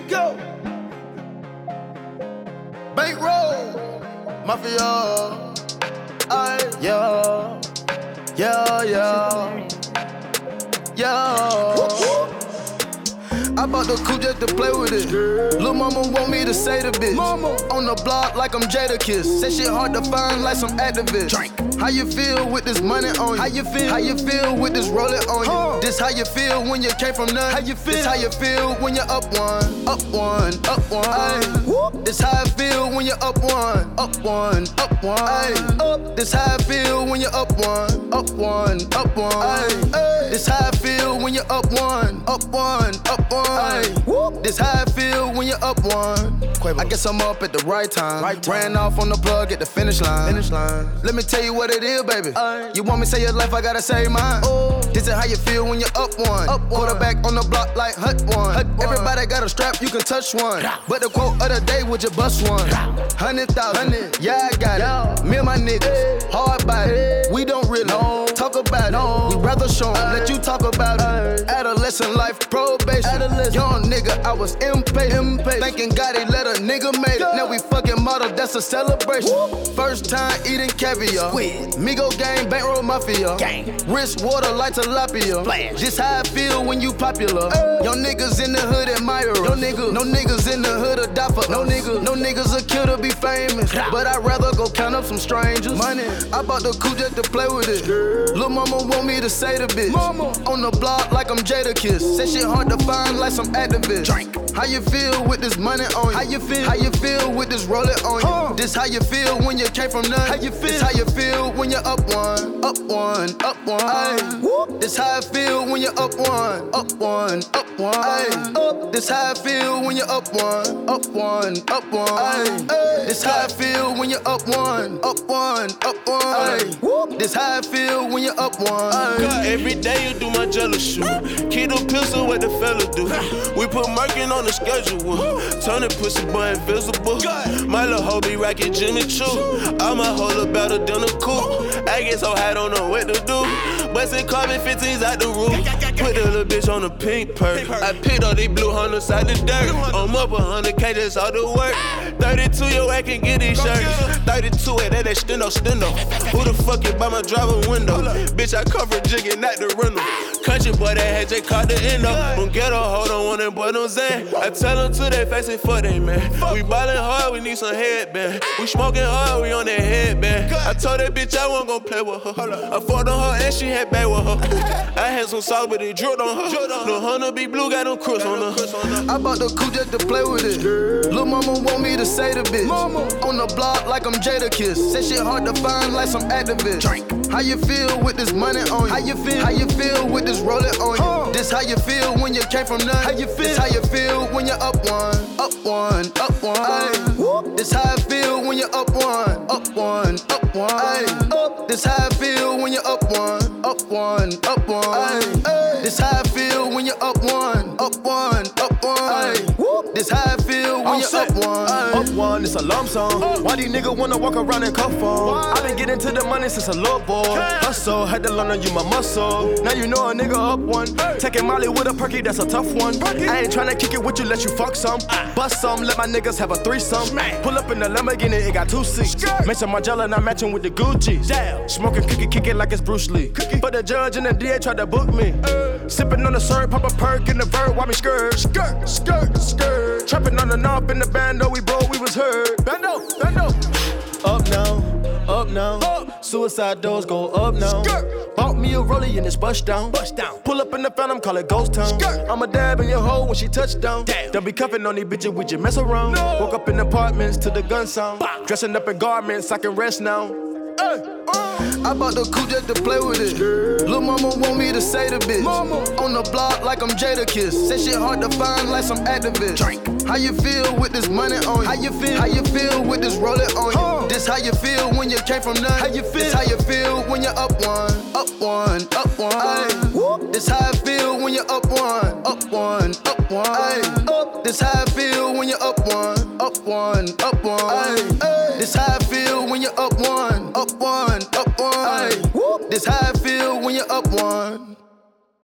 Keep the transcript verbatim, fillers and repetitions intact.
go. Bankroll, mafia. Aye, yeah, yeah, yeah, yeah. I bought the coupe just to play with it. Lil' mama want me to say the bitch. Mama. On the block like I'm Jadakiss. Say shit hard to find like some activists. Drink. How you feel with this money on you? How you feel? How you feel with this rolling on you? Huh. This how you feel when you came from none? How you feel? This how you feel when you're up one, up one, up one. Ay. This how I feel when you're up one, up one, up one. Ay. Up. This how I feel when you're up one, up one, up one. Ay. This how I feel when you're up one, up one, up one. Ay. This how I feel when you're up one. I guess I'm up at the right time. Right time. Ran off on the plug at the finish line. Finish line. Let me tell you what it is, baby. Ay. You want me to say your life, I gotta say mine. Oh. This is how you feel when you're up one. Up one. Quarterback on the block like Hut one. Hut one. Everybody got a strap, you can touch one. But the quote of the day, would you bust one? Hundred thousand, yeah, I got it. Me and my niggas, hard body. We don't really talk about it. We rather show them, let you talk about it. Adolescent life, probation. Young nigga, I was impatient. Thinking God he let a nigga made it. Now we fucking model, that's a celebration. First time eating caviar. Migo gang, bankroll mafia. Wrist water like tilapia. This how I feel when you popular. Young niggas in the hood admire us. No niggas, no niggas in the hood a die for No niggas, no niggas a kill to be famous. But I'd rather go count up some strangers. Money, I bought the coupe just to play with it. Lil' mama want me to say the bitch. Mama. On the block like I'm Jadakiss. Say shit hard to find like some activists. Drink. How you feel with this money on you? How you feel? How you feel with this rolling on you? Huh. This how you feel when you came from none? How you feel? This how you feel when you're up one, up one, up one. Ay. This how I feel when you're up one, up one, up one. Ay. Up. This how I feel when you're up one, up one, up one. Ay. This how I feel when you're up one, up one, up one. Ay. This how I feel when you're up one. Ay. Every day you do my jealous shoot. Keep the pistol, what the fella do. We put Merkin on the schedule. Turn the pussy boy invisible. My little hoe be racking Jimmy Choo. I'm a hoe look better than a coupe. I get so high, don't know what to do. Bustin' carbon fifteens out the roof. Put the little bitch on the pink perk. I picked all these blue hunters out the dirt. I'm up a hundred K, that's all the work. thirty-two, yo, I can get these shirts. thirty-two, at that, that stendo, stendo. Who the fuck is by my driver window? Bitch, I cover jigging at the rental. Country boy, that had J caught the endo. Don't get a hold on one, them boy, don't say. I tell them to their face and fuck they man. We ballin' hard, we need some headband. We smoking hard, we on that headband. I told that bitch I wasn't gon' play with her. I fought on her and she had back with her. I had some sauce, but it drilled on her. No Hunter be blue, got no cruise on her. I bought the coupe just to play with it. Lil' mama want me to say the bitch. Mama. On the block like I'm Jadakiss. Say shit hard to find like some activists. Drink. How you feel with this money on you? How you feel? How you feel with this rolling on you? Huh. This how you feel when you came from none? How you feel? This how you feel when you're up one, up one, up one. Ay. This how I feel when you're up one, up one, up one. Ay. Up. This how I feel when you're up one, up one, up one. Ay. This how I feel when you're up one, up one, up one. Ay. This how I feel when you're up one. Up one, it's a lump sum. Why these niggas wanna walk around in cuff on? I been getting to the money since a little boy. Hustle, had to learn on you my muscle. Now you know a nigga up one. Taking Molly with a perky, that's a tough one. I ain't tryna kick it with you, let you fuck some. Bust some, let my niggas have a threesome. Pull up in the Lamborghini, it got two seats. Mention Margiela, not matching with the Gucci's. Smoking, kick it, kick it like it's Bruce Lee. But the judge and the D A tried to book me. Sipping on the syrup, pop a perk in the verb, why me skirt, skirt, skirt, skirt. Trapping on the knob in the bando, we bro, we was heard. Bando, bando. Up now, up now. Up. Suicide doors go up now. Skirt. Bought me a rollie and it's bust down. Bust down. Pull up in the phantom, call it ghost town. Skirt. I'm a dab in your hole when she touch down. Damn. Don't be cuffing on these bitches, we just mess around. No. Woke up in apartments to the gun sound. Bah. Dressing up in garments, I can rest now. Hey. Uh. I bought the coupe just to play with it. Lil' mama want me to say the bitch. Mama. On the block like I'm Jadakiss. Say shit hard to find like some activists. Drink. How you feel with this money on you? How you feel? How you feel with this rolling on you? Huh. This how you feel when you came from none? How you feel? This how you feel when you're up one, up one, up one. Ay. This how I feel when you're up one, up one, up one. Ay. Up. This how I feel when you're up one, up one, up